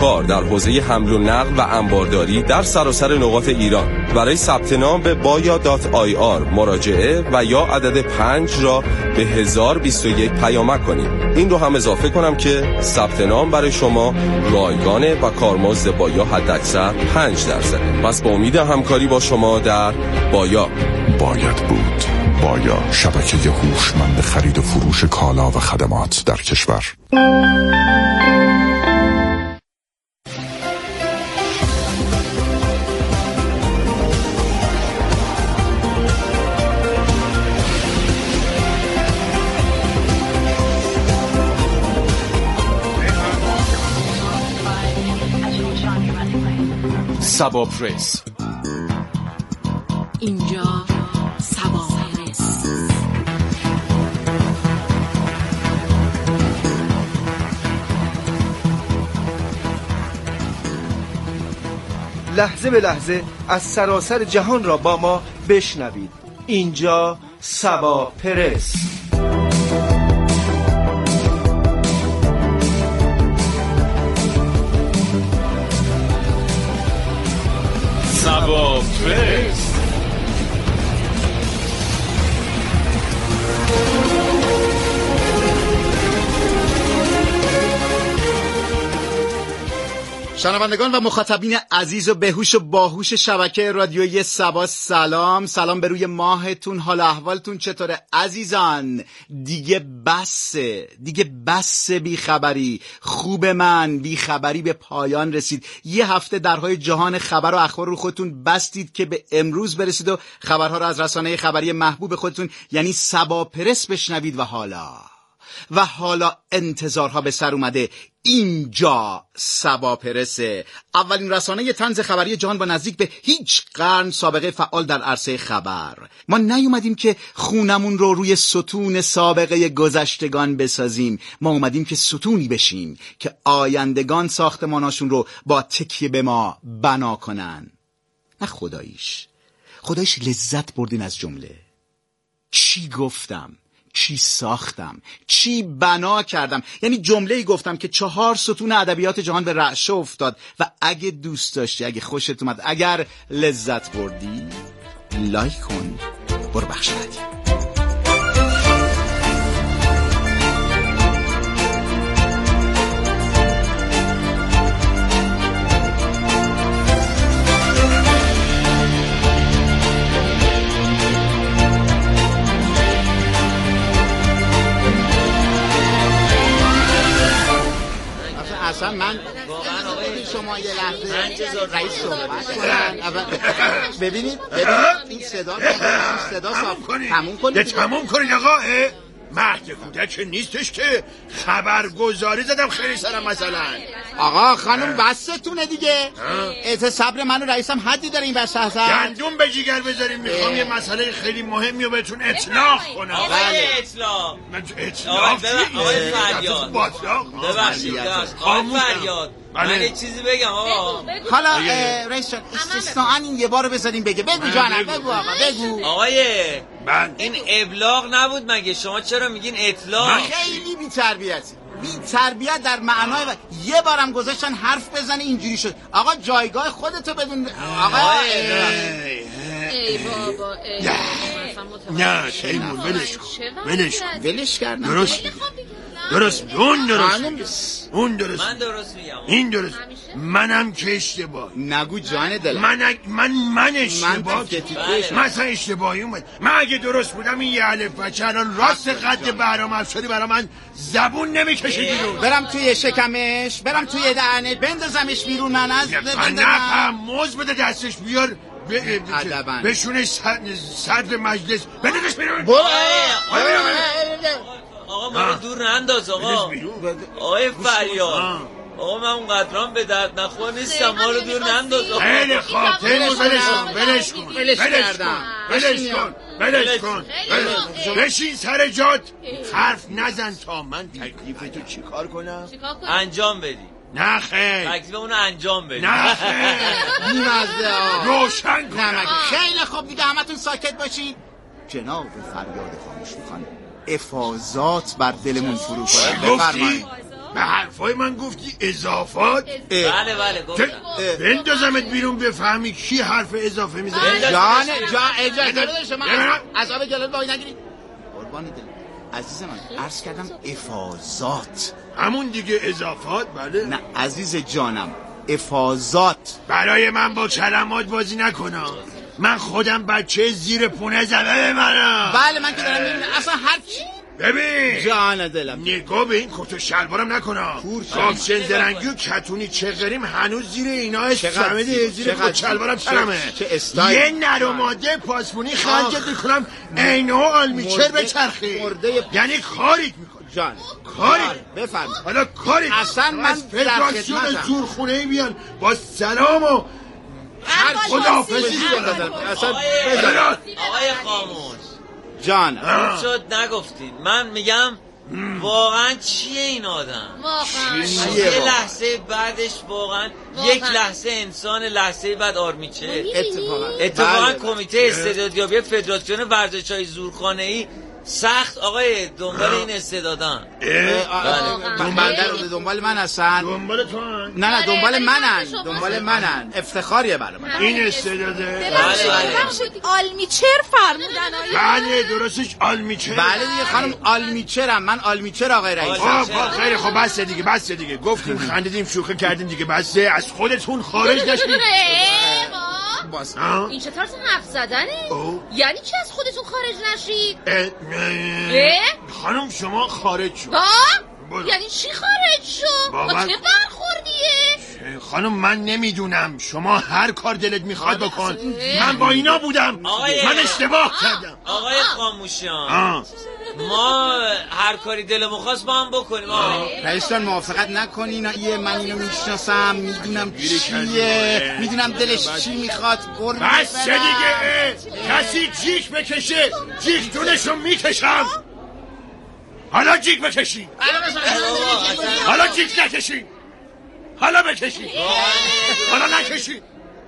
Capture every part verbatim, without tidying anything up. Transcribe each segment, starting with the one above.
کار در حوزه حمل و نقل و انبارداری در سراسر نقاط ایران. برای ثبت نام به بایا دات آی آر مراجعه و یا عدد پنج را به هزار و بیست و یک پیامک کنید. این رو هم اضافه کنم که ثبت نام برای شما رایگانه و کارمزد بایا حداکثر پنج درصد. پس با امید همکاری با شما در بایا. باید بود. بایا، شبکه هوشمند خرید و فروش کالا و خدمات در کشور. سبا پرس. اینجا سبا پرس. لحظه به لحظه از سراسر جهان را با ما بشنوید. اینجا سبا پرس. سبا پرس. شنوندگان و مخاطبین عزیز و بهوش و باهوش شبکه رادیویی سبا، سلام. سلام به روی ماهتون. حال احوالتون چطوره عزیزان؟ دیگه بسه دیگه بسه بیخبری. خوب من، بیخبری به پایان رسید. یه هفته درهای جهان خبر و اخبار رو خودتون بستید که به امروز برسید و خبرها رو از رسانه خبری محبوب خودتون یعنی سبا پرس بشنوید. و حالا و حالا انتظارها به سر اومده. اینجا سبا پرسه، اولین رسانه طنز خبری جهان با نزدیک به هیچ قرن سابقه فعال در عرصه خبر. ما نیومدیم که خونمون رو روی ستون سابقه گذشتگان بسازیم، ما اومدیم که ستونی بشیم که آیندگان ساختماناشون رو با تکیه به ما بنا کنن. نه خداییش خداییش لذت بردین از جمله. چی گفتم؟ چی ساختم؟ چی بنا کردم؟ یعنی جمله‌ای گفتم که چهار ستون ادبیات جهان به رعشه افتاد. و اگه دوست داشتی، اگه خوشت اومد، اگر لذت بردی، لایک کن، برو بخش بعدی. اصلا من واقعا آقای شما یه لحظه رئیس صحبت کنن. ببینید ببینید این صدا صدا صاف تموم کنید. تموم کنید آقا. مهد کودک نیستش که خبرگزاری زدم خیلی سرم مثلا. آقا خانم بستونه دیگه. اعت صبر من و رئیسم حدی داره این بسته هستن. گندم به جیگر بذاریم. میخوام یه مسئله خیلی مهمی رو بهتون اطلاق کنم. آقای اطلاق اطلاق آقای فریاد ببخشید آقای فریاد من یه چیزی بگم آقا. حالا رئیس جان استثناءً این یه بار بزنیم بگه. بگو جانم بگو آقا بگو. آقای این ابلاغ نبود مگه؟ شما چرا میگین اطلاق؟ خیلی بی تربیتی. بی تربیت در معنای و یه بارم گذاشتن حرف بزنه اینجوری شد. آقا جایگاه خودتو بدون. آقا ای بابا ای نه شیمون ولش کن ولش کن ولش کردم. درست درست اون درست اون درست من درست میگم. این درست منم که اشتباه. نگو جان دلم. من من من اشتباه مثلا اشتباهی اومد. من اگه درست بودم این یه الف بچه الان راست قد بهرام افشاری برا من زبون نمیکشه بیرون. برم توی شکمش، برم توی دهنه، بندازمش بیرون. من از نه موز بده دستش بیار بشونش صدر مجلس بندازش بیرون. آقا ما دور ننداز آقا. آقای فریاد آقا من اون قدران به درد نخور نیستم. ما رو دور ننداز آقا. خیلی خواب تیمون ولش کن ولش کن ولش کن ولش کن ولش کن بشین سر جات. حرف نزن تا من تکلیف تو چی کار کنم؟ انجام بدی. نه خیر تکلیف اونو انجام بدی. نه خیر بیمزده روشن کنم. خیلی خوب دیگه همتون ساکت باشید. جناب فریاد خاموش میخوان افاضات بر دلمون فرو کنه. بفرمایید. به حرفای من گفتی اضافات؟ بله بله گفتم. بندازمت بیرون بفهمی کی حرف اضافه میزنه. جان جان اجازه داشته من عذاب جلال وای نگیری. قربان دل عزیز من عرض کردم افاضات. همون دیگه اضافات. بله نه عزیز جانم افاضات. برای من با کلمات بازی نکنم. من خودم بچه زیر پونه زده منم. بله من که دارم میبینم اصلا هر چی. ببین جان دلم نگاه به این کت و شلوارم نکنم. کاپشن زرنگی و کتونی چغریم هنوز زیر اینا فهمیدی؟ زیر کت و شلوارم ترمه. یه نر و ماده پاسپونی خرجت میکنم اینو آلمیچر بچرخی. یعنی کاریت میکنم جان کاریت بفرم. حالا کاریت اصلا من فدراسیون تورخونه بیان با سلام و هر خداحافظی کنم. اصلا آقای خاموش جان خوب شد نگفتید. من میگم واقعا چیه این آدم؟ واقعا یه لحظه بعدش واقعا یک لحظه انسان، لحظه بعد آرمیچه. اتفاقا اتفاقا کمیته استعدادیابی فدراسیون ورزش‌های زورخانه‌ای سخت آقای دنبال این استعدادان. دنبال دنبال من هستن. دنبال تو هن؟ نه نه دنبال منن. دنبال منن. افتخاریه برای من این استعداده. ببخشید آلمیچر فرمودن. بله درستش آلمیچر. بله دیگه خانم آلمیچرم من. آلمیچر آقای رئیس. خب خیلی خب بس دیگه بس دیگه گفتیم خندیدیم شوخی کردیم دیگه بس. از خودتون خارج نشید. باز این چطور حرف زدنه؟ یعنی که از خودتون خارج نشید؟ خانم شما خارج شد. یعنی چی خارج شد؟ با چه برخوردیه؟ خانم من نمیدونم. شما هر کار دلت میخواد بکن. من با اینا بودم. من اشتباه کردم. آقای خاموشیان ما هر کاری دلمون خواست با هم بکنیم. رئیس جان موافقت نکنین. یه من اینو میشناسم میدونم چیه میدونم دلش چی میخواد. بس دیگه کسی جیک بکشه جیک دونشو میکشم. حالا جیک بکشی. حالا جیک نکشی. حالا بکشی. حالا نکشی.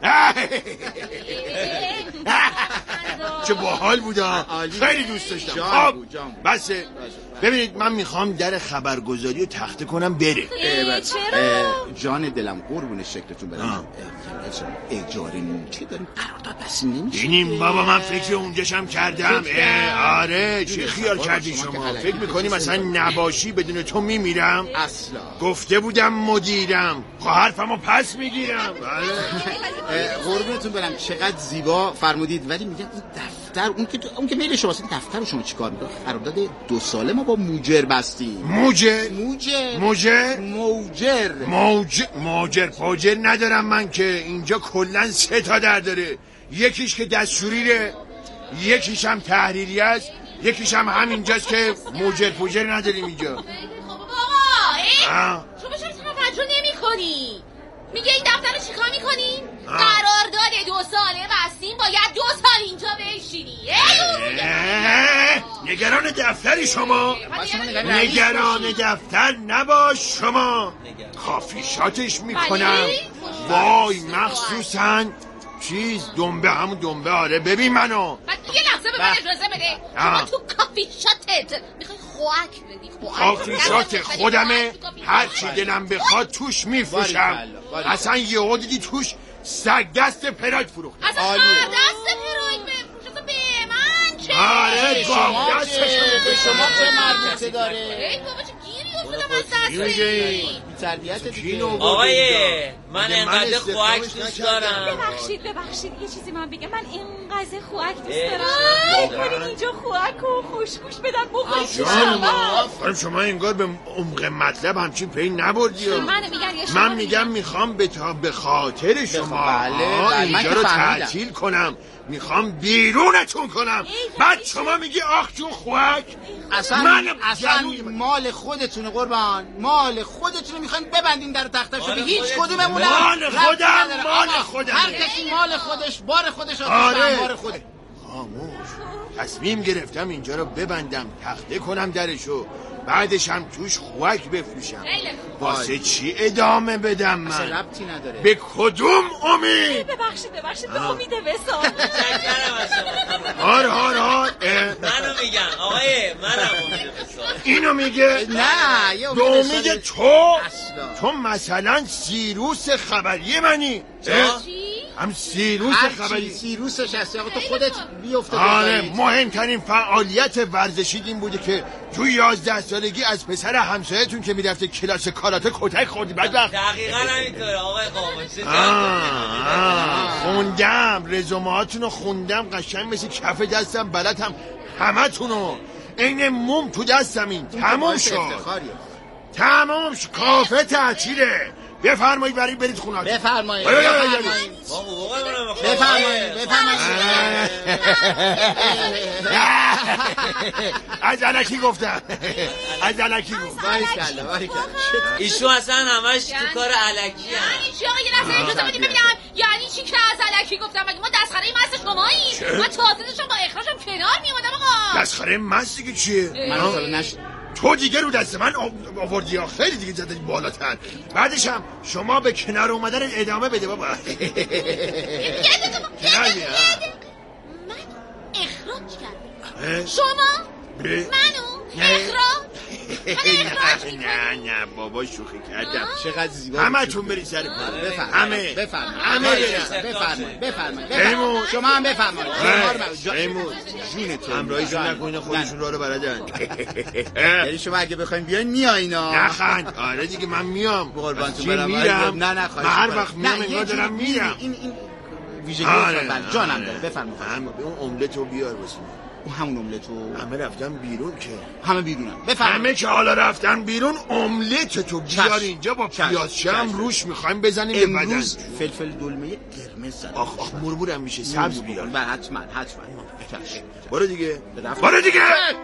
چه باحال بوده. خیلی دوست داشتم. خب بس ببینید من میخوام در خبرگزاری رو تخته کنم بره. چرا؟ جان دلم قربون شکلتون برم. اجاره نوچه داریم قرارداد بس نمیشه. بینیم بابا من فکر اونجاشم کردم. آره چه خیال کردی شما؟ فکر میکنی مثلا نباشی بدون تو میمیرم؟ اصلا گفته بودم مدیرم. خب حرفمو پس میگیرم. قربونتون برم چقدر زیبا فرمودید. ولی میگم این دفتر اون که اون که میل شماست. این دفتر شما چیکار میکنه؟ قرارداد دو ساله ما با موجر بستیم. موجر موجر موجر موجر موجر موجر پوجر ندارم من که اینجا کلا سه تا در داره. یکیش که دستوریه، یکیش هم تحریری است، یکیش هم همینجاست که موجر پوجر نداریم اینجا. خب بابا شما چرا توجه نمی‌کنی؟ میگه این دفتر رو چیکار میکنیم؟ قرارداد دو ساله بستیم باید دو سال اینجا بشینی. نگران دفتری شما؟ نگران دفتر نباش شما. کافی شاتش میکنم. وای مخصوصا چیز دنبه همون دنبه. آره ببین منو یه لحظه به من اجازه بده. شما تو کافی شاتت میخوای خوک بدی؟ کافی شات خودمه. هر چی دلم بخواد توش میفروشم. اصلا یهو دیدی توش سگ دست پراید فروخت. اصلا هر دست پراید بفروش. اصلا به من چه؟ آره گام دستش به شما چه مربوطه داره؟ ای بابا چه گیری افتادم از دست بگیری. تربیت دیگه. آقای من انقدر خوک دوست دارم. ببخشید ببخشید یه چیزی من بگم. من انقدر خوک دوست دارم. بکنین اینجا خوک و خوشگوش بدن بخورید. خانم شما انگار به عمق مطلب همچین پی نبردی. من میگم میخوام به تا به خاطر شما اینجا رو تعطیل کنم. میخوام بیرونتون کنم. بعد شما میگی آخ جون خوک. اصلا من اصلا مال خودتونه قربان. مال خودتونه. میخواین ببندین در تختاشو. به هیچ کدوممون مال خودم مال خودم. هر کسی مال خودش بار خودش. آره بار خودش. خاموش تصمیم گرفتم اینجا رو ببندم تخته کنم درشو. بعدش هم توش خوک بفروشم. واسه چی ادامه بدم من؟ اصلا ربطی نداره. به کدوم امید؟ ببخشید ببخشید به امید وسام. هار هار هار. منو میگم آقای منم امید وسام. اینو میگه؟ نه یه به امید تو؟ تو مثلا سیروس خبری منی؟ هم سیروس خبری سیروسش هستی آقا، تو خودت بیفته. آره مهمترین فعالیت ورزشی این بوده که تو یازده سالگی از پسر همسایتون که میرفته کلاس کاراته کتک خوردی بدبخت. دقیقاً همینطوره آقای قاموسی. خوندم رزومهاتونو خوندم قشنگ مثل کف دستم بلدم همتونو، این موم تو دستم. این تموم شد تموم شد کافه تعطیله. بفرمایید برید برید خونه‌تون. بفرمایید بفرمایید بفرمایید بفرمایید. از الکی گفتم از الکی گفتم. باریکلا باریکلا. ایشون اصلا همش تو کار الکی یعنی چی آقا؟ یه لحظه اجازه بدید ببینم یعنی چی که از الکی گفتم؟ مگه ما دستخره مست شماییم؟ من تازه داشتم با اخراجم کنار میومدم آقا. دستخره مست دیگه چیه؟ من اصلا نش تو دیگه رو دست من آوردی ها، خیلی دیگه زدی بالاتر. بعدش هم شما به کنار اومدن ادامه بده بابا. من اخراج کردم شما منو اخراج؟ نه نه بابا شوخی کردم. چقدر زیبا. همه تون برید سر پا. همه بفرمایید همه بفرمایید بفرمایید. شما هم بفرمایید. ایمون جونتون همراهیشون نکنین خودشون راه رو بلدن. یعنی شما اگه بخواین بیاین میایینا؟ نخند. آره دیگه من میام قربانتون برم. میرم. نه نه خواهش هر وقت میام انگار دارم میرم. این این ویژگی خودم جانم داره. بفرمایید. اون املتو بیار واسه اون همون املتو. همه رفتن بیرون که همه بیرونن. بفرمایید. همه که حالا رفتن بیرون املت تو بیار اینجا با پیاز شم روش میخوایم بزنیم به بدن. امروز فلفل دلمه قرمز زدم. آخ آخ مرمورم میشه سبز بیار. بله حتما حتما. برو دیگه برو دیگه.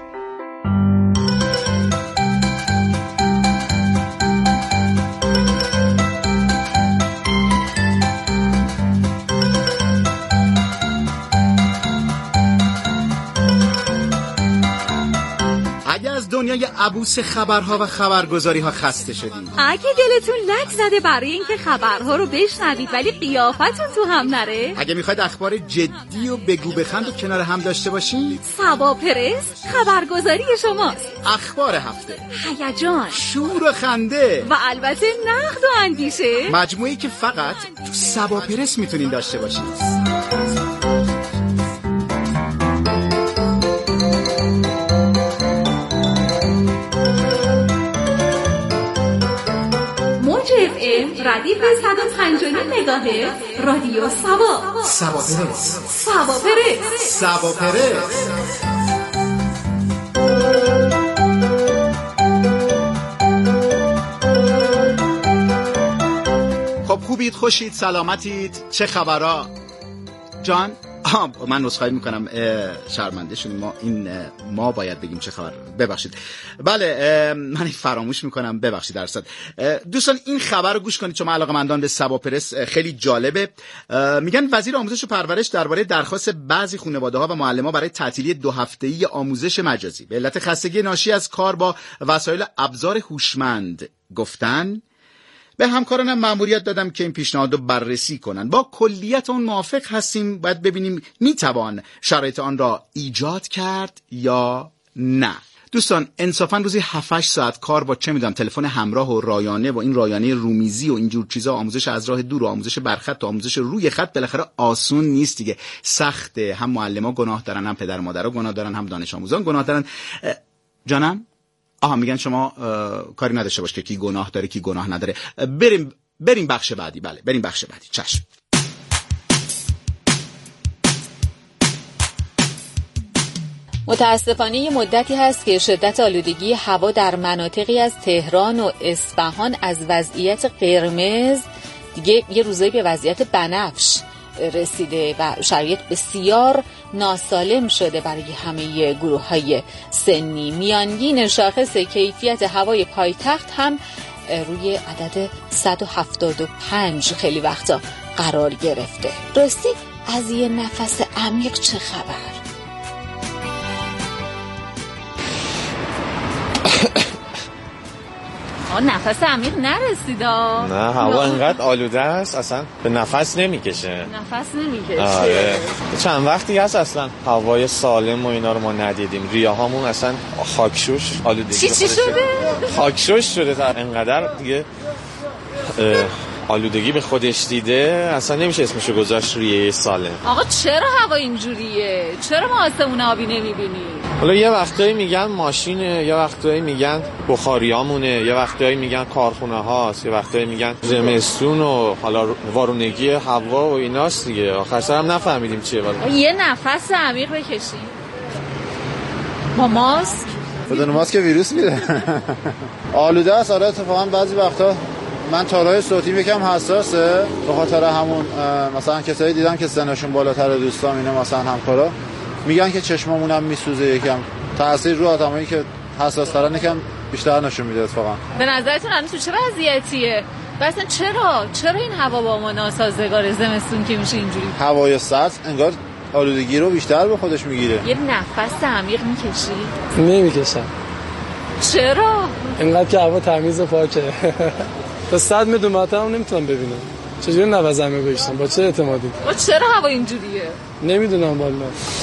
دنیای عبوس خبرها و خبرگزاری ها خسته شدید، اگه دلتون لک زده برای اینکه خبرها رو بشنوید ولی قیافتون تو هم نره، اگه میخواید اخبار جدی و بگو بخند و کنار هم داشته باشید، سبا پرس خبرگزاری شماست. اخبار هفته، هیجان، شور و خنده و البته نقد و اندیشه، مجموعه‌ای که فقط تو سبا پرس میتونین داشته باشید. اف ام ردیف صد و پنج و نیم مگاهرتز رادیو سبا. سبا پرس سبا پرس سبا پرس. خب خوبید، خوشید، سلامتید، چه خبرها جان؟ آه من نسخه میکنم، شرمنده شدیم، ما این ما باید بگیم چه خبر. ببخشید. بله من فراموش میکنم، ببخشید درصد. دوستان این خبر رو گوش کنید چون علاقه‌مندان به سبا پرس، خیلی جالبه. میگن وزیر آموزش و پرورش درباره درخواست بعضی خانواده‌ها و معلم‌ها برای تعطیلی دو هفته‌ای آموزش مجازی به علت خستگی ناشی از کار با وسایل ابزار هوشمند گفتن به همکارانم مأموریت دادم که این پیشنهاد رو بررسی کنن. با کلیت اون موافق هستیم، باید ببینیم میتوان شرایط آن را ایجاد کرد یا نه. دوستان انصافا روزی هفت هشت ساعت کار با چه میدونم تلفن همراه و رایانه و این رایانه رومیزی و اینجور چیزا، آموزش از راه دور و آموزش برخط و آموزش روی خط بالاخره آسون نیست دیگه، سخته. هم معلما گناه دارن، هم پدر مادرها گناه دارن، هم دانش آموزان گناه دارن. جانم آها میگن شما کاری نداشته باش که کی گناه داره کی گناه نداره. بریم بریم بخش بعدی. بله بریم بخش بعدی. چشم. متاسفانه یه مدتی هست که شدت آلودگی هوا در مناطقی از تهران و اصفهان از وضعیت قرمز دیگه یه روزایی به وضعیت بنفش رسیده و شرایط بسیار ناسالم شده برای همه گروه‌های سنی. میانگین شاخص کیفیت هوای پایتخت هم روی عدد صد و هفتاد و پنج خیلی وقتا قرار گرفته. راستی از یه نفس عمیق چه خبر؟ آه نفس عمیق نرسیدا. نه هوا انقدر آلوده است اصلا به نفس نمیکشه. نفس نمیکشه. آره. چند وقتی هست اصلا هوای سالم و اینا رو ما ندیدیم. ریاهامون اصلا خاکشوش آلودگی. چی چی شده؟ خاکشوش شده تا انقدر دیگه آلودگی به خودش دیده اصلا نمیشه اسمشو گذاشت ریه سالم. آقا چرا هوا اینجوریه؟ چرا ما آسمون آبی نمیبینیم؟ حالا یه وقتایی میگن ماشینه، یه وقتایی میگن بخاریامونه، یه وقتایی میگن کارخونه هاست، یه وقتایی میگن زمستون و حالا وارونگی هوا و ایناست دیگه. آخر سر هم نفهمیدیم چیه. ولی یه نفس عمیق بکشیم با ماسک. بدون ماسک ویروس میره. آلوده است. آره اتفاقا بعضی وقتا من تارهای صوتی یکم حساسه، به خاطر همون مثلا کسایی دیدم که سنشون بالاتر دوستام اینا مثلا همکارا میگن که چشمامون هم میسوزه، یکم تاثیر رو آدمایی که حساس ترن یکم بیشتر نشون میده. اتفاقا به نظرتون الان تو چه وضعیتیه؟ مثلا چرا چرا این هوا با ما ناسازگار؟ زمستون که میشه اینجوری هوای سرد انگار آلودگی رو بیشتر به خودش میگیره. یه نفس عمیق میکشی؟ نمیکشم. چرا؟ اینقدر که هوا تمیز و پاکه. تا صد متر ماتم نمیتونم ببینم. چجوری نفس عمیق بکشم؟ با چه اعتمادی؟ با چرا هوا اینجوریه؟ نمیدونم والا.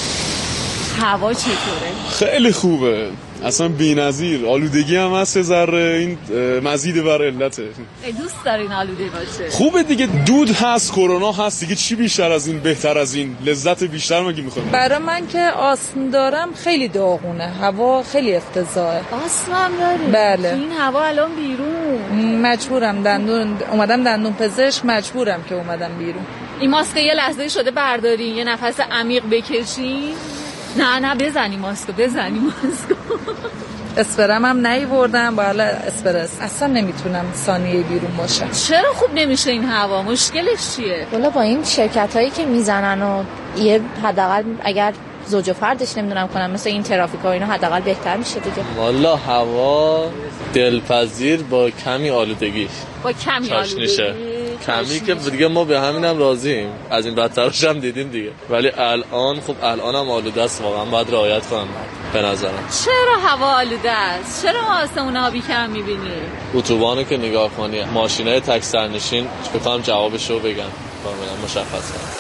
هوا چطوره؟ خیلی خوبه. اصلا بی‌نظیر. آلودگی هم هست ذره این مزید بر علته. دوست دارین آلوده باشه؟ خوبه دیگه. دود هست، کرونا هست دیگه، چی بیشتر از این، بهتر از این؟ لذت بیشتر مگه میخوایم؟ برای من که آسم دارم خیلی داغونه، هوا خیلی افتضاحه. آسم هم داری؟ بله. این هوا الان بیرون مجبورم دندون اومدم دندون پزشک، مجبورم که اومدم بیرون. این ماسک یه لحظه شده بردارین، یه نفس عمیق بکشین. نه نه بزنی ماسکو، بزنی ماسکو. اسپرم هم نیوردم، بالا اسپرس اصلا نمیتونم ثانیه بیرون باشم. چرا خوب نمیشه این هوا؟ مشکلش چیه؟ والا با این شرکت هایی که میزنن و یه حداقل اگر زوج و فردش نمیدونم کنم مثل این ترافیکا و اینا حداقل بهتر میشه دیگه. والا هوا دلپذیر با کمی آلودگی. با کمی آلودگی کمی که دیگه ما به همینم راضییم. از این بدترش هم دیدیم دیگه. ولی الان خب الان هم آلوده است، واقعا باید رعایت کنم به نظرم. چرا هوا آلوده است؟ چرا ما آسمون آبی کم می‌بینیم؟ اتوبانو که نگاه کنی، ماشینای تک سرنشین، بخوام جوابشو بگم کاملا مشخص کنم.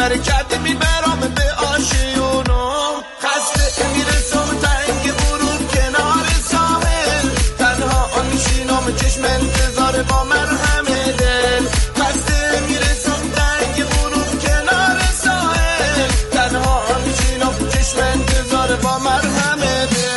حرکت میبرم به آشیونا خسته میرسم تنگ غروب کنار ساحل تنها میشینم چشم انتظار با مرهم دل خسته میرسم تنگ غروب کنار ساحل تنها میشینم چشم انتظار با مرهم دل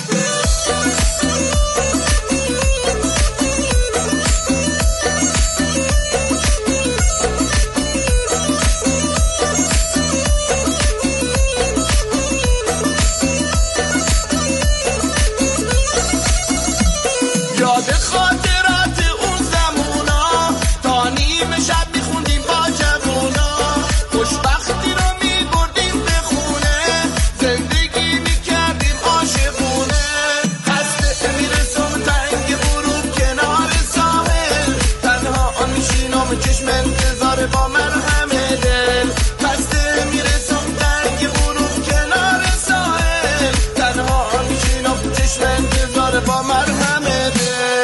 یاد خاطرات اون زمونا تا نیم شب میخوندیم با جوونا خوشبختی رو میبردیم به خونه زندگی میکردیم عاشقونه خسته میرسم تنگ غروب کنار ساحل تنها میشینم چشم انتظار با مرهم دل خسته میرسم تنگ غروب کنار ساحل تنها میشینم چشم انتظار با مرهم دل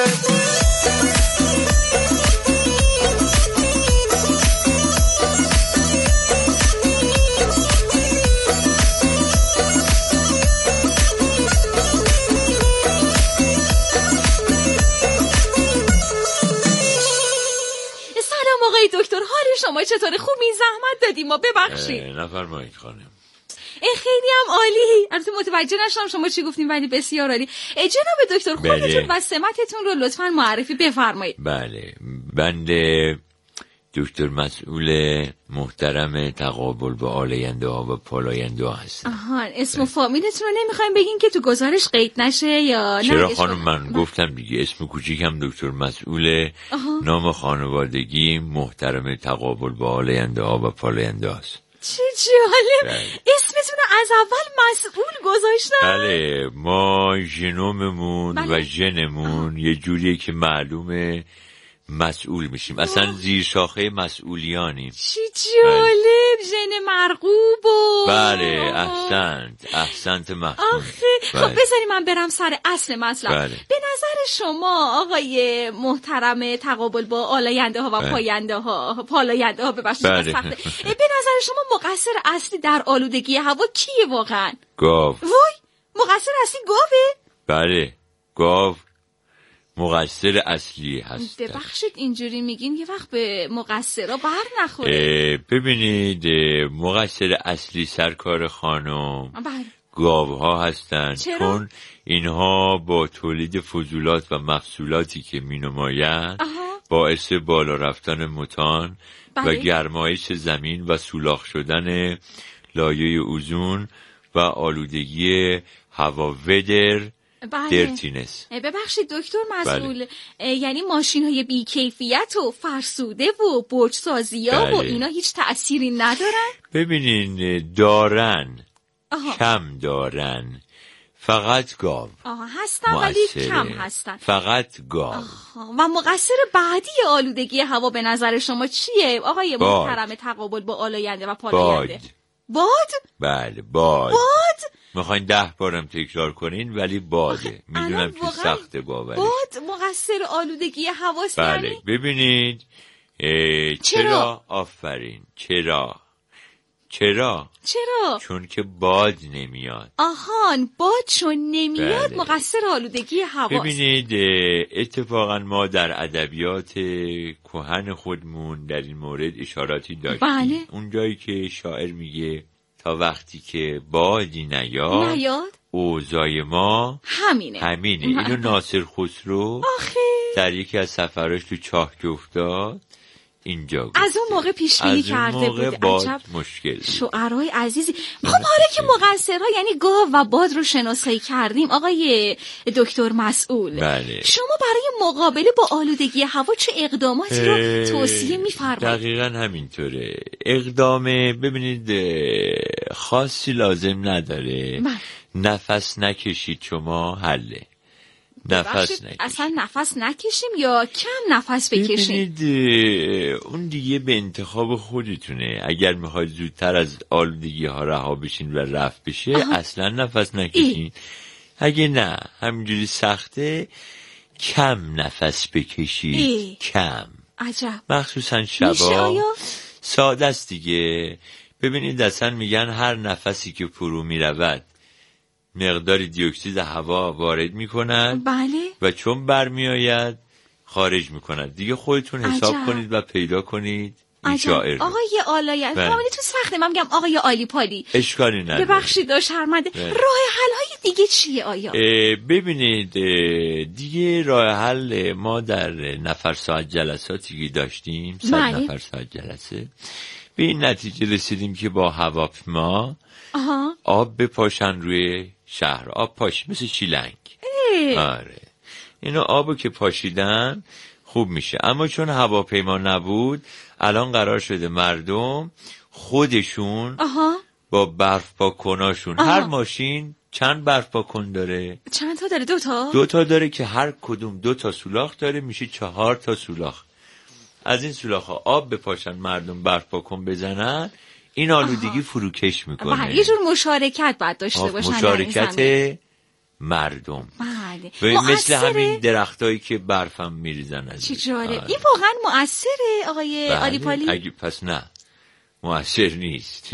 آقای دکتر حال شما چطوره؟ خوبی؟ زحمت دادیم ما ببخشید. نفرمایید خانم. خیلی هم عالی. البته متوجه نشدم شما چی گفتین ولی بسیار عالی. جناب دکتر خودتون و سمتتون رو لطفاً معرفی بفرمایید. بله بنده دکتر مسئول محترم تقابل با آلاینده ها و پالاینده ها هستم. آها اسم و فامیلتون رو نمیخوایم بگین که تو گزارش قید نشه یا نه؟ چرا خانم من گفتم دیگه اسم کوچیکم دکتر مسئول نام خانوادگی محترم تقابل با آلاینده ها و پالاینده هاست. چه جالب. اسمتون رو از اول مسئول گذاشتن؟ بله ما ژنوممون بله. و ژنمون یه جوریه که معلومه مسئول میشیم اصلا زیر شاخه مسئولیانیم. چی جالب. ژن مرغوب و بله احسنت احسنت محسون. آخه خب بذاری من برم سر اصل مطلب. بله. به نظر شما آقای محترم تقابل با آلاینده ها و بله. پاینده ها پالاینده ها ببخشید بله. به نظر شما مقصر اصلی در آلودگی هوا کیه واقعا؟ گاو. وای مقصر اصلی گاوه؟ بله گاو مقصر اصلی هست. ببخشید اینجوری میگین یه وقت به مقصرها بر نخوره. ببینید مقصر اصلی سرکار خانم بله. گاوها هستند چرا؟ چون اینها با تولید فضولات و محصولاتی که مینمایند باعث بالا رفتن متان بله. و گرمایش زمین و سولاخ شدن لایه اوزون و آلودگی هوا ودر بله. درتینس. ببخشید دکتر مسئول بله. یعنی ماشین های بی کیفیت و فرسوده و برج سازی ها بله. و اینا هیچ تأثیری ندارن؟ ببینین دارن آها. کم دارن فقط گاو آها هستن ولی کم هستن فقط گاو. و مقصر بعدی آلودگی هوا به نظر شما چیه آقای محترم تقابل با آلاینده و پالاینده؟ باد. باد؟ بله باد. باد؟ میخواین ده بارم تکرار کنین ولی باده. میدونم که سخته باوری. باد مقصر آلودگی هواست بله. یعنی؟ ببینید چرا؟ چرا آفرین چرا چرا چرا چون که باد نمیاد. آهان باد چون نمیاد بله. مقصر آلودگی هواست. ببینید اتفاقا ما در ادبیات کهن خودمون در این مورد اشاراتی داشتیم بله. اون جایی که شاعر میگه تا وقتی که بادی نیاد نیاد اوضاع ما همینه همینه. اینو ناصر خسرو آخه در یکی از سفراش تو چاه که افتاد اینجا گفت. از اون موقع پیش بینی کرده بود. عجب مشکل شعرهای عزیزی. خب حالا که مقصرها یعنی گاو و باد رو شناسایی کردیم آقای دکتر مسئول بله. شما برای مقابله با آلودگی هوا چه اقداماتی رو توصیه می‌فرمایید؟ دقیقاً همینطوره. اقدام ببینید خاصی لازم نداره. من. نفس نکشید شما حله. نفس نکشیم. اصلا نفس نکشیم یا کم نفس بکشیم؟ ببینید اون دیگه به انتخاب خودتونه. اگر میخواید زودتر از آلودگی ها رها بشین و رفع بشه آها. اصلا نفس نکشین. اگه نه همینجوری سخته کم نفس بکشید ای. کم عجب. مخصوصا شبا ساده است دیگه. ببینید اصلا میگن هر نفسی که فرو میرود مقدار دی اکسید هوا وارد میکند بله. و چون برمیآید خارج میکند. دیگه خودتون حساب عجب. کنید و پیدا کنید این شاعر. آقای آلایت فهمیدی تو سخته، من میگم آقای آلی پالی. اشکالی نداره. ببخشید شرمنده. راه حل های دیگه چیه آیا؟ ببینید دیگه راه حل ما در نفر ساعت جلساتی که داشتیم، صد نفر ساعت جلسه، به این نتیجه رسیدیم که با هواپیما آب بپاشن روی شهر. آب پاش مثل شیلنگ. آره اینو آبو که پاشیدن خوب میشه. اما چون هواپیما نبود الان قرار شده مردم خودشون آها. با برف پاکناشون آها. هر ماشین چند برف پاکن داره؟ چند تا داره؟ دو تا؟ دو تا داره که هر کدوم دو تا سولاخ داره، میشه چهار تا سولاخ. از این سولاخ ها آب بپاشن مردم برف پاکن بزنن، این آلودگی آها. فروکش میکنه. یه جور مشارکت باید داشته باشن. مشارکت مردم. بله. مثل همین درختایی که برفم میریزن از چی جوره؟ این واقعا مؤثره آقای بله. آلی پالی؟ اگه پس نه مؤثر نیست.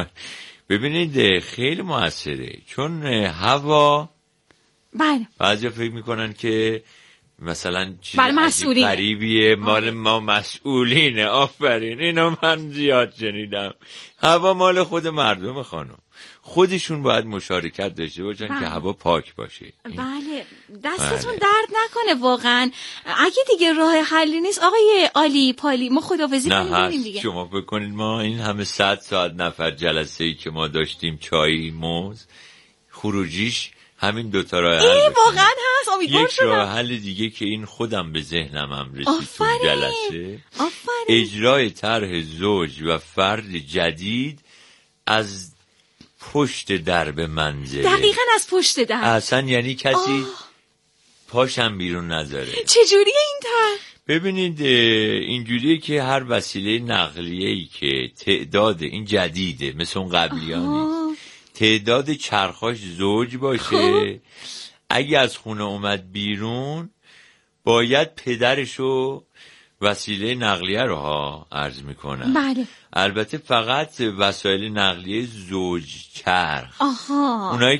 ببینید خیلی مؤثره، چون هوا بله بعضی فکر میکنن که مثلا چیز مسئولین قریبیه مال ما مسئولینه. آفرین، اینو من زیاد شنیدم. هوا مال خود مردم خانم، خودشون باید مشارکت داشته باشن بله. که هوا پاک باشه. بله دستتون بله. درد نکنه واقعا. اگه دیگه راه حلی نیست آقای آلی پالی ما خداحافظی کنیم دیگه. شما بکنید ما این همه صد ساعت نفر جلسه ای که ما داشتیم چای موز خروجیش همین دوتا راه حل این واقعا هست. امیدوار شدم. یک راه حل دیگه که این خودم به ذهنم هم رسید تو جلسه آفرین. اجرای طرح زوج و فرد جدید از پشت درب منزل. دقیقاً از پشت درب. اصلا یعنی کسی آه. پاشم بیرون نذاره. چجوریه این طرح؟ ببینید اینجوریه که هر وسیله نقلیه‌ای که تعداد این جدیده مثل اون قبلی ها نیست، تعداد چرخاش زوج باشه، اگه از خونه اومد بیرون باید پدرشو وسیله نقلیه رو ها عرض میکنن. بله. البته فقط وسایل نقلیه زوج چرخ. آها. اونایی